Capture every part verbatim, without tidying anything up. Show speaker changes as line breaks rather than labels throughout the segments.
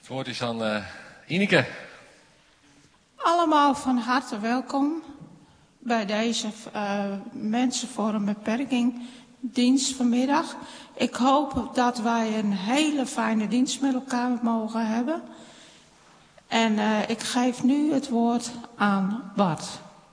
Het woord is aan uh, Ineke.
Allemaal van harte welkom bij deze uh, mensen voor een beperking dienst vanmiddag. Ik hoop dat wij een hele fijne dienst met elkaar mogen hebben. En uh, ik geef nu het woord aan Bart.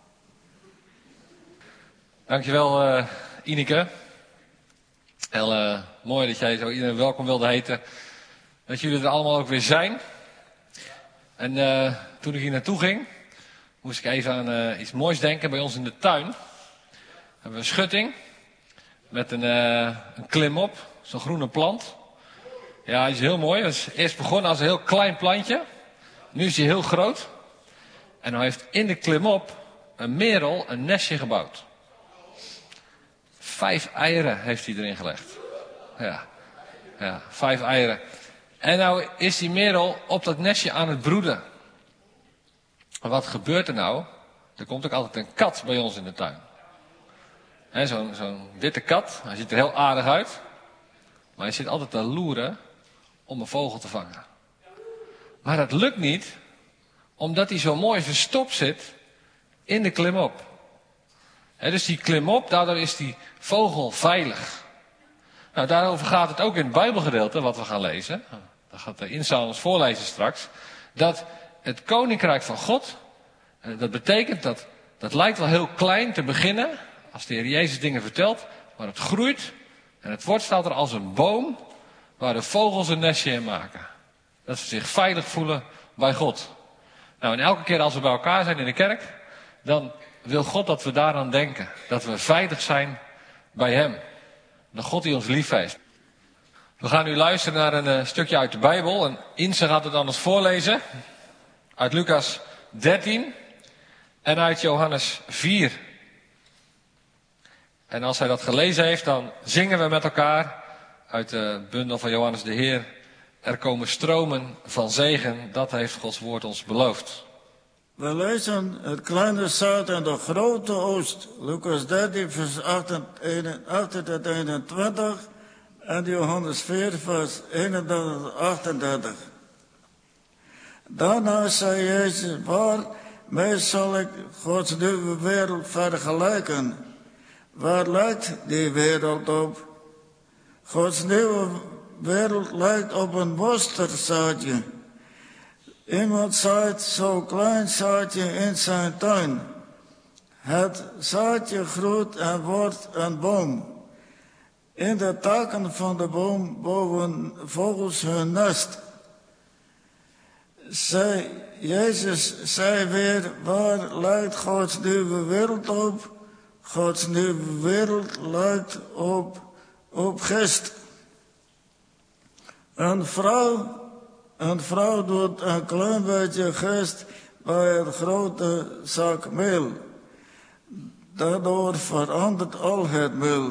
Dankjewel uh, Ineke. Heel uh, mooi dat jij zo iedereen welkom wilde heten. Dat jullie er allemaal ook weer zijn. En uh, toen ik hier naartoe ging, moest ik even aan uh, iets moois denken. Bij ons in de tuin hebben we een schutting met een, uh, een klimop, zo'n groene plant. Ja, die is heel mooi. Het is eerst begonnen als een heel klein plantje. Nu is hij heel groot. En hij heeft in de klimop een merel een nestje gebouwd. Vijf eieren heeft hij erin gelegd. Ja, ja, vijf eieren. En nou is die merel op dat nestje aan het broeden. En wat gebeurt er nou? Er komt ook altijd een kat bij ons in de tuin. Zo'n zo'n witte kat. Hij ziet er heel aardig uit. Maar hij zit altijd te loeren om een vogel te vangen. Maar dat lukt niet, omdat hij zo mooi verstopt zit in de klimop. He, dus die klimop, daardoor is die vogel veilig. Nou, daarover gaat het ook in het Bijbelgedeelte, wat we gaan lezen. Dat gaat de Insa ons voorlezen straks. Dat het koninkrijk van God, dat betekent dat, dat lijkt wel heel klein te beginnen, als de Heer Jezus dingen vertelt, maar het groeit en het wordt staat er als een boom waar de vogels een nestje in maken. Dat ze zich veilig voelen bij God. Nou, en elke keer als we bij elkaar zijn in de kerk, dan wil God dat we daaraan denken. Dat we veilig zijn bij Hem. De God die ons lief heeft. We gaan nu luisteren naar een uh, stukje uit de Bijbel. En Inse gaat het anders voorlezen. Uit Lucas dertien. En uit Johannes vier. En als hij dat gelezen heeft, dan zingen we met elkaar uit de bundel van Johannes de Heer. Er komen stromen van zegen. Dat heeft Gods woord ons beloofd.
We lezen het kleine zuid en de grote oost. Lucas dertien, vers acht tot eenentwintig. En Johannes vier, vers eenendertig tot achtendertig. Daarna zei Jezus, waarmee zal ik Gods nieuwe wereld vergelijken? Waar lijkt die wereld op? Gods nieuwe wereld lijkt op een mosterdzaadje. Iemand zaait zo'n klein zaadje in zijn tuin. Het zaadje groeit en wordt een boom. In de takken van de boom bouwen vogels hun nest. Zij, Jezus zei weer, waar lijkt Gods nieuwe wereld op? Gods nieuwe wereld lijkt op, op gist. Een vrouw, een vrouw doet een klein beetje gist bij een grote zak meel. Daardoor verandert al het meel.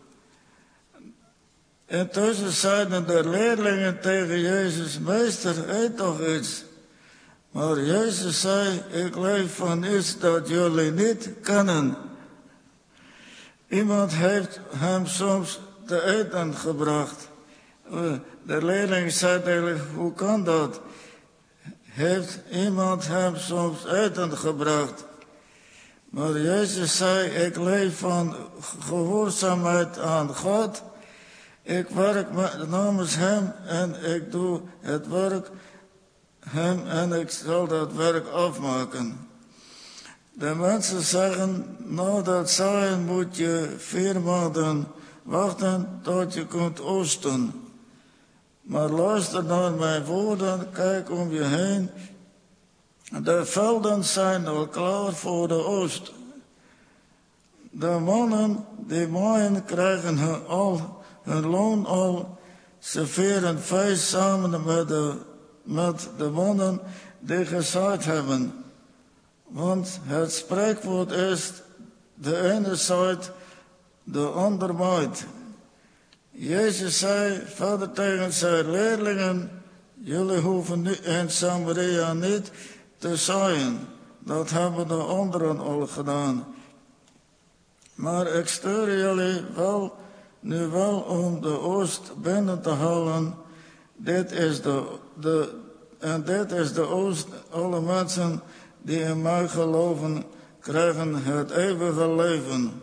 Intussen zeiden de leerlingen tegen Jezus, meester, eet toch iets. Maar Jezus zei, ik leef van iets dat jullie niet kennen. Iemand heeft hem soms te eten gebracht. De leerling zei tegen, hoe kan dat? Heeft iemand hem soms eten gebracht? Maar Jezus zei, ik leef van gehoorzaamheid aan God. Ik werk namens hem en ik doe het werk hem en ik zal dat werk afmaken. De mensen zeggen, nou dat zaaien moet je vier maanden wachten tot je kunt oosten. Maar luister naar mijn woorden, kijk om je heen. De velden zijn al klaar voor de oost. De mannen die maaien krijgen hun, al, hun loon al. Ze vieren feest samen met de, met de mannen die gezaaid hebben. Want het spreekwoord is, de ene zaait, de ander maait. Jezus zei verder tegen zijn leerlingen, jullie hoeven nu in Samaria niet te zaaien. Dat hebben de anderen al gedaan. Maar ik stuur jullie wel, nu wel om de oost binnen te halen. Dit is de, de, en dit is de oost. Alle mensen die in mij geloven, krijgen het eeuwige leven.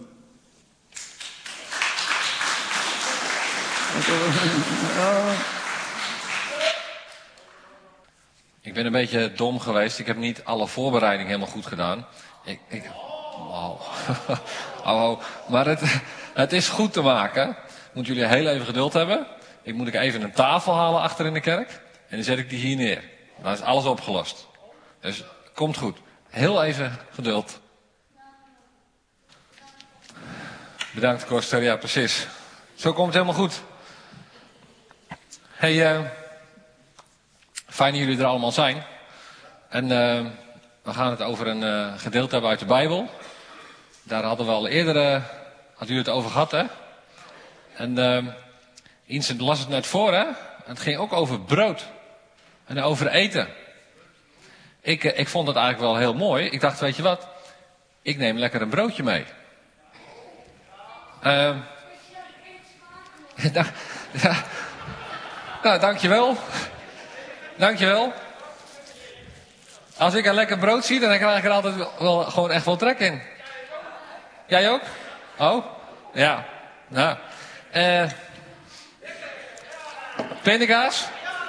Ja.
Ik ben een beetje dom geweest. Ik heb niet alle voorbereiding helemaal goed gedaan. Ik, ik, wow. oh, oh. Maar het, het is goed te maken. Moet jullie heel even geduld hebben. Ik moet ik even een tafel halen achter in de kerk. En dan zet ik die hier neer. Dan is alles opgelost. Dus komt goed. Heel even geduld. Bedankt, Koster. Ja, precies. Zo komt het helemaal goed. Hey, uh, fijn dat jullie er allemaal zijn. En uh, we gaan het over een uh, gedeelte hebben uit de Bijbel. Daar hadden we al eerder, uh, had u het over gehad, hè? En uh, Vincent las het net voor, hè? Het ging ook over brood. En over eten. Ik, uh, ik vond het eigenlijk wel heel mooi. Ik dacht, weet je wat? Ik neem lekker een broodje mee. Uh, ja, ja. Nou, dankjewel. Dankjewel. Als ik een lekker brood zie, dan krijg ik er altijd wel, gewoon echt wel trek in. Jij ook? Oh? Ja. Nou. Eh. Pindakaas?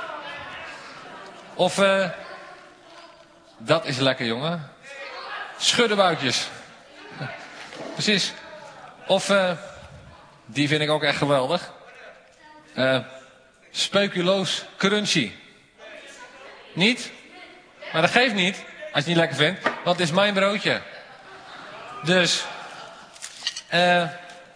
Of, eh. dat is lekker, jongen. Schuddenbuikjes. Precies. Of, eh. die vind ik ook echt geweldig. Eh. Speculoos crunchy. Niet? Maar dat geeft niet, als je het niet lekker vindt. Want het is mijn broodje. Dus. eh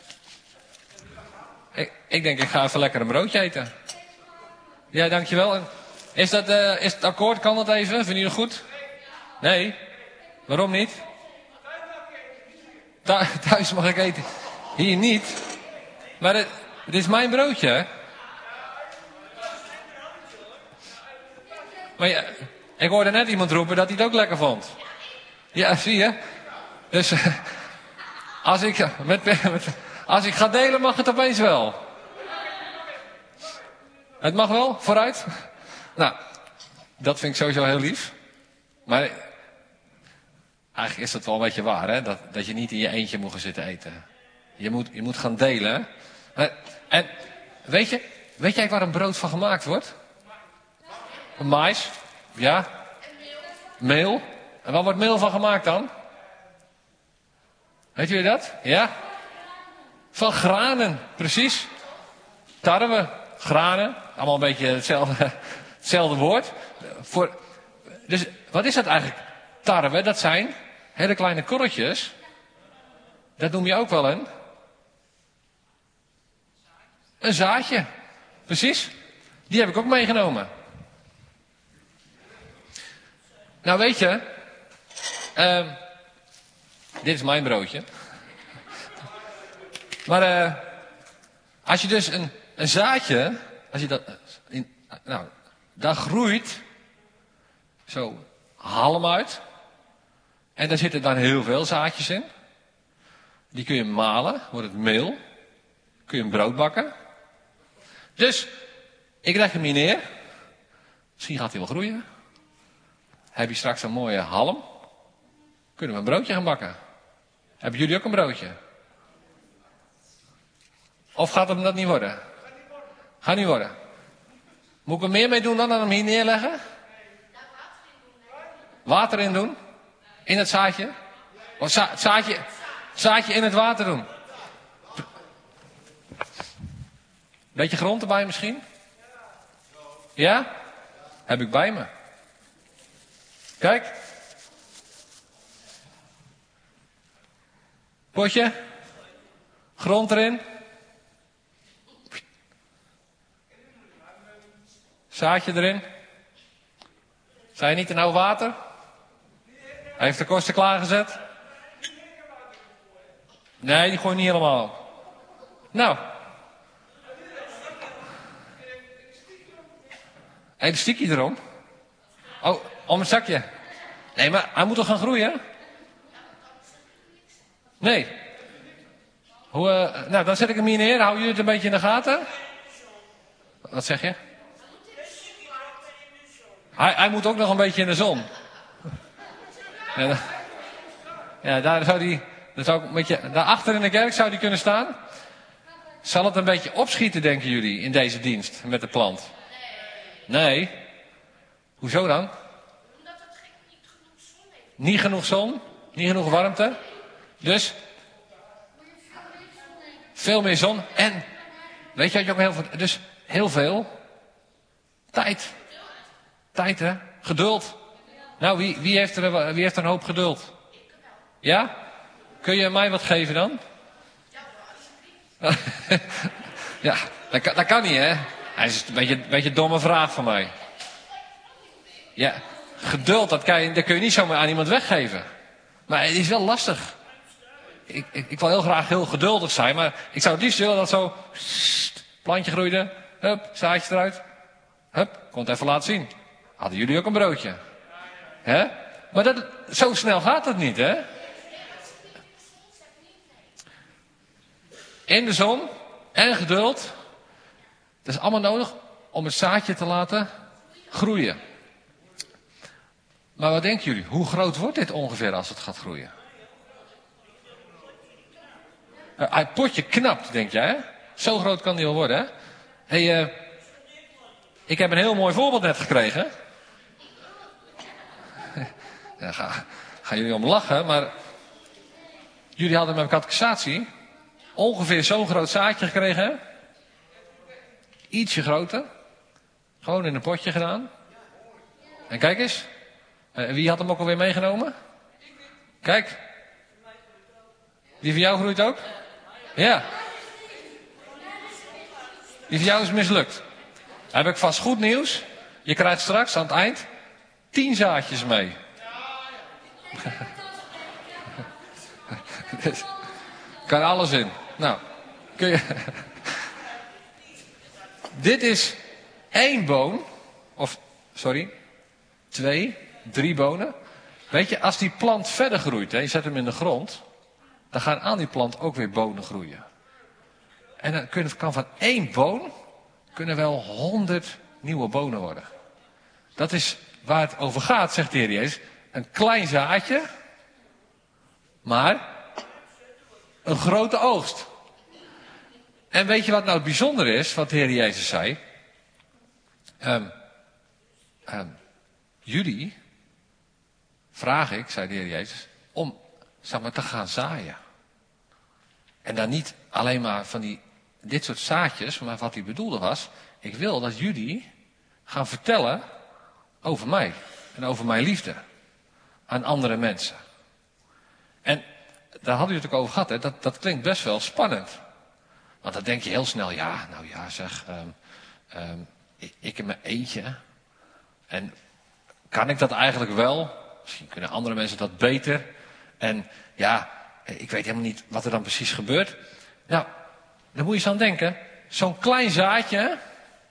ik, ik denk, ik ga even lekker een broodje eten. Ja, dankjewel. En is, dat, uh, is het akkoord? Kan dat even? Vinden jullie goed? Nee? Waarom niet? Thu- thuis mag ik eten. Hier niet. Maar het, het is mijn broodje, hè? Maar ja, ik hoorde net iemand roepen dat hij het ook lekker vond. Ja, zie je? Dus uh, als, ik, met, met, als ik ga delen mag het opeens wel. Het mag wel, vooruit. Nou, dat vind ik sowieso heel lief. Maar eigenlijk is dat wel een beetje waar, hè? Dat, dat je niet in je eentje moet gaan zitten eten. Je moet, je moet gaan delen. Hè? En weet je, weet jij waar een brood van gemaakt wordt? Mais, ja. Meel. En waar wordt meel van gemaakt dan? Weet jullie dat? Ja. Van granen, precies. Tarwe, granen. Allemaal een beetje hetzelfde, hetzelfde woord. Voor, dus wat is dat eigenlijk? Tarwe, dat zijn hele kleine korreltjes. Dat noem je ook wel een... Een zaadje. Precies. Die heb ik ook meegenomen. Nou weet je, uh, dit is mijn broodje. Maar uh, als je dus een, een zaadje, als je dat, in, nou, daar groeit zo halm uit. En daar zitten dan heel veel zaadjes in. Die kun je malen, wordt het meel. Kun je een brood bakken. Dus, ik leg hem hier neer. Misschien gaat hij wel groeien. Heb je straks een mooie halm? Kunnen we een broodje gaan bakken? Hebben jullie ook een broodje? Of gaat hem dat niet worden? Gaat niet worden. Moet ik er meer mee doen dan dan hem hier neerleggen? Water in doen? In het zaadje? Of za- zaadje, zaadje in het water doen? Beetje grond erbij misschien? Ja? Heb ik bij me. Kijk. Potje. Grond erin. Zaadje erin. Zijn niet in oud water? Hij heeft de kosten klaargezet. Nee, die gooi je niet helemaal. Nou. Elastiekje erom. Oh, om het zakje. Nee, maar hij moet toch gaan groeien? Nee. Hoe, uh, nou, dan zet ik hem hier neer. Hou jullie het een beetje in de gaten? Wat zeg je? Hij, hij moet ook nog een beetje in de zon. Ja, ja daar zou hij... Daar zou ik een beetje, daarachter in de kerk zou die kunnen staan. Zal het een beetje opschieten, denken jullie, in deze dienst met de plant? Nee. Hoezo dan?
Omdat het niet genoeg zon heeft.
Niet genoeg zon? Niet genoeg warmte? Dus? Veel meer zon. En, weet je wat je ook heel veel... Dus heel veel tijd. Tijd, hè? Geduld. Nou, wie, wie, heeft er, wie heeft er een hoop geduld? Ja? Kun je mij wat geven dan? Ja, dat kan, dat kan niet, hè? Hij is een beetje, een beetje een domme vraag van mij. Ja, geduld, dat, kan je, dat kun je niet zomaar aan iemand weggeven. Maar het is wel lastig. Ik, ik, ik wil heel graag heel geduldig zijn, maar ik zou het liefst willen dat zo... Sst, plantje groeide, hup, zaadje eruit. Hup, kon het even laten zien. Hadden jullie ook een broodje? Hè? Maar dat, zo snel gaat het niet, hè? In de zon en geduld. Dat is allemaal nodig om het zaadje te laten groeien. Maar wat denken jullie? Hoe groot wordt dit ongeveer als het gaat groeien? Uh, het potje knapt, denk jij, hè? Zo groot kan die wel worden, hè? Hey, uh, ik heb een heel mooi voorbeeld net gekregen. Ja, ga, gaan jullie om lachen, maar... Jullie hadden mijn catechisatie ongeveer zo'n groot zaadje gekregen, hè? Ietsje groter. Gewoon in een potje gedaan. En kijk eens. Uh, wie had hem ook alweer meegenomen? Kijk. Die van jou groeit ook? Ja. Die van jou is mislukt. Dan heb ik vast goed nieuws. Je krijgt straks aan het eind tien zaadjes mee. Kan alles in. Nou, kun je... Dit is één boon. Of, sorry, twee, drie bonen. Weet je, als die plant verder groeit, hè, je zet hem in de grond, dan gaan aan die plant ook weer bonen groeien. En dan kun- kan van één boon, kunnen wel honderd nieuwe bonen worden. Dat is waar het over gaat, zegt de Heer Jezus. Een klein zaadje, maar een grote oogst. En weet je wat nou het bijzondere is, wat de Heer Jezus zei? Um, um, jullie, vraag ik, zei de Heer Jezus, om zeg maar, te gaan zaaien. En dan niet alleen maar van die, dit soort zaadjes, maar wat hij bedoelde was, ik wil dat jullie gaan vertellen over mij en over mijn liefde aan andere mensen. En daar hadden we het ook over gehad, hè? Dat, dat klinkt best wel spannend. Want dan denk je heel snel, ja, nou ja zeg, um, um, ik, ik in mijn eentje. En kan ik dat eigenlijk wel? Misschien kunnen andere mensen dat beter. En ja, ik weet helemaal niet wat er dan precies gebeurt. Nou, dan moet je eens aan denken. Zo'n klein zaadje,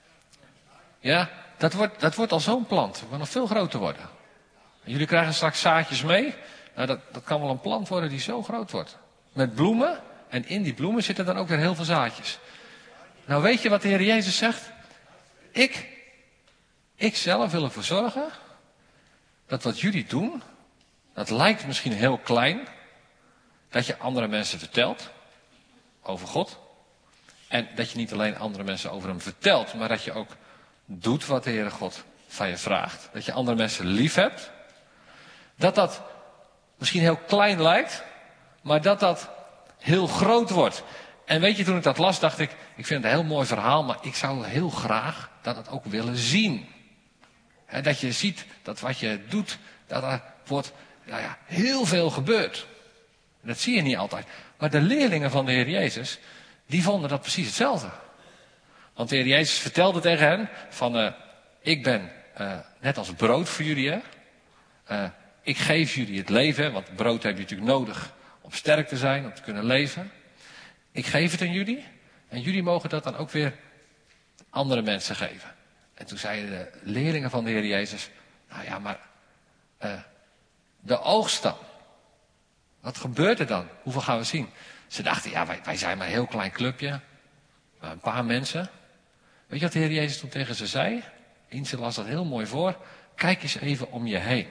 ja, dat wordt, dat wordt al zo'n plant. Dat kan nog veel groter worden. En jullie krijgen straks zaadjes mee. Nou, dat, dat kan wel een plant worden die zo groot wordt. Met bloemen. En in die bloemen zitten dan ook weer heel veel zaadjes. Nou, weet je wat de Heer Jezus zegt? Ik, ik zelf wil ervoor zorgen dat wat jullie doen, dat lijkt misschien heel klein, dat je andere mensen vertelt over God. En dat je niet alleen andere mensen over hem vertelt, maar dat je ook doet wat de Heere God van je vraagt. Dat je andere mensen lief hebt. Dat dat misschien heel klein lijkt, maar dat dat heel groot wordt. En weet je, toen ik dat las, dacht ik, ik vind het een heel mooi verhaal, maar ik zou heel graag dat het ook willen zien. He, dat je ziet dat wat je doet, dat er wordt, nou ja, heel veel gebeurt. Dat zie je niet altijd. Maar de leerlingen van de Heer Jezus, die vonden dat precies hetzelfde. Want de Heer Jezus vertelde tegen hen van, uh, ik ben uh, net als brood voor jullie. Hè? Uh, ik geef jullie het leven, want brood heb je natuurlijk nodig om sterk te zijn, om te kunnen leven. Ik geef het aan jullie en jullie mogen dat dan ook weer andere mensen geven. En toen zeiden de leerlingen van de Heer Jezus, nou ja, maar uh, de oogst dan. Wat gebeurt er dan? Hoeveel gaan we zien? Ze dachten, ja, wij, wij zijn maar een heel klein clubje. Maar een paar mensen. Weet je wat de Heer Jezus toen tegen ze zei? Eentje las dat heel mooi voor. kijk eens even om je heen.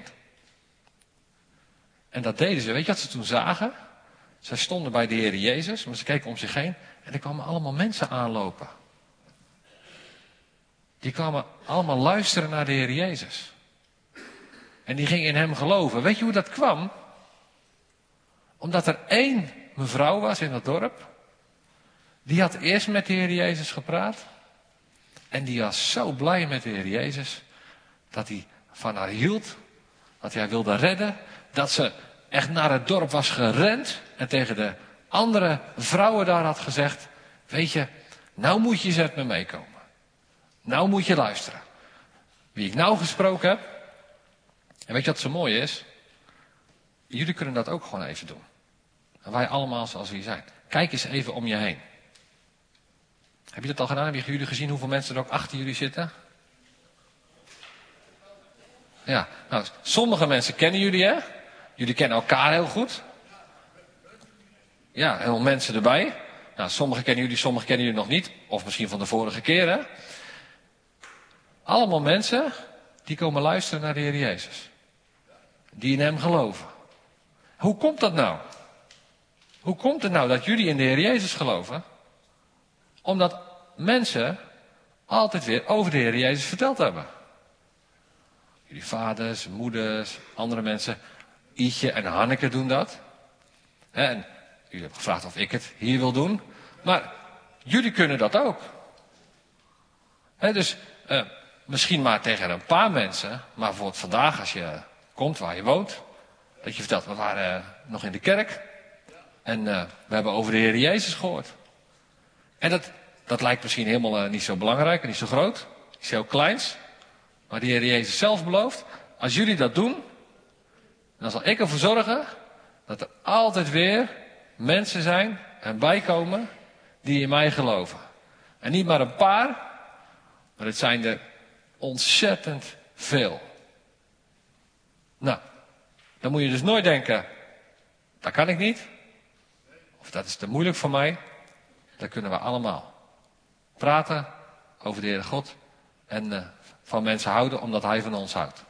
En dat deden ze. Weet je wat ze toen zagen? Zij stonden bij de Heer Jezus, maar ze keken om zich heen en er kwamen allemaal mensen aanlopen. Die kwamen allemaal luisteren naar de Heer Jezus. En die gingen in hem geloven. Weet je hoe dat kwam? Omdat er één mevrouw was in dat dorp. Die had eerst met de Heer Jezus gepraat. En die was zo blij met de Heer Jezus. Dat hij van haar hield. Dat hij haar wilde redden. Dat ze echt naar het dorp was gerend. En tegen de andere vrouwen daar had gezegd. Weet je, nou moet je eens met me meekomen. Nou moet je luisteren. Wie ik nou gesproken heb. En weet je wat zo mooi is? Jullie kunnen dat ook gewoon even doen. En wij allemaal zoals we zijn. Kijk eens even om je heen. Heb je dat al gedaan? Hebben jullie gezien hoeveel mensen er ook achter jullie zitten? Ja, nou, sommige mensen kennen jullie, hè? Jullie kennen elkaar heel goed. Ja, heel veel mensen erbij. Nou, sommigen kennen jullie, sommigen kennen jullie nog niet. Of misschien van de vorige keer, hè? Allemaal mensen die komen luisteren naar de Heer Jezus. Die in hem geloven. Hoe komt dat nou? Hoe komt het nou dat jullie in de Heer Jezus geloven? Omdat mensen altijd weer over de Heer Jezus verteld hebben. Jullie vaders, moeders, andere mensen. Ietje en Hanneke doen dat. En jullie hebben gevraagd of ik het hier wil doen. Maar jullie kunnen dat ook. He, dus uh, misschien maar tegen een paar mensen. Maar bijvoorbeeld vandaag als je komt waar je woont. Dat je vertelt, we waren uh, nog in de kerk. En uh, we hebben over de Heer Jezus gehoord. En dat, dat lijkt misschien helemaal uh, niet zo belangrijk en niet zo groot. Iets heel kleins. Maar de Heer Jezus zelf belooft. Als jullie dat doen. Dan zal ik ervoor zorgen. Dat er altijd weer mensen zijn en bijkomen. Die in mij geloven. En niet maar een paar. Maar het zijn er ontzettend veel. Nou. Dan moet je dus nooit denken. Dat kan ik niet. Of dat is te moeilijk voor mij. Dat kunnen we allemaal. Praten over de Heere God. En uh, van mensen houden omdat Hij van ons houdt.